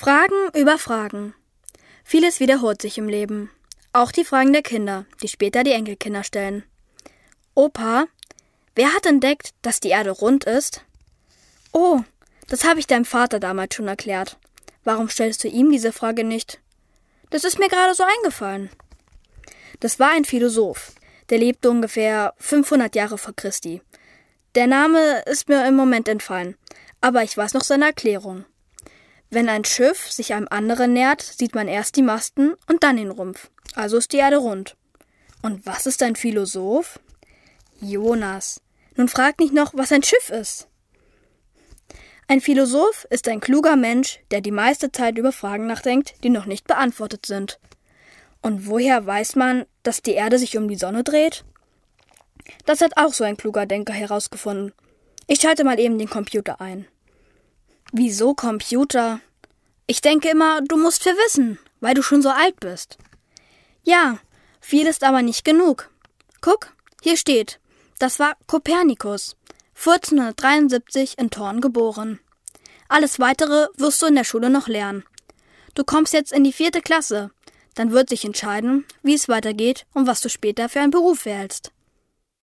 Fragen über Fragen. Vieles wiederholt sich im Leben. Auch die Fragen der Kinder, die später die Enkelkinder stellen. Opa, wer hat entdeckt, dass die Erde rund ist? Oh, das habe ich deinem Vater damals schon erklärt. Warum stellst du ihm diese Frage nicht? Das ist mir gerade so eingefallen. Das war ein Philosoph. Der lebte ungefähr 500 Jahre vor Christi. Der Name ist mir im Moment entfallen, aber ich weiß noch seine Erklärung. Wenn ein Schiff sich einem anderen nähert, sieht man erst die Masten und dann den Rumpf. Also ist die Erde rund. Und was ist ein Philosoph? Jonas, nun frag nicht noch, was ein Schiff ist. Ein Philosoph ist ein kluger Mensch, der die meiste Zeit über Fragen nachdenkt, die noch nicht beantwortet sind. Und woher weiß man, dass die Erde sich um die Sonne dreht? Das hat auch so ein kluger Denker herausgefunden. Ich schalte mal eben den Computer ein. Wieso Computer? Ich denke immer, du musst viel wissen, weil du schon so alt bist. Ja, viel ist aber nicht genug. Guck, hier steht, das war Kopernikus, 1473 in Thorn geboren. Alles Weitere wirst du in der Schule noch lernen. Du kommst jetzt in die 4. Klasse, dann wird sich entscheiden, wie es weitergeht und was du später für einen Beruf wählst.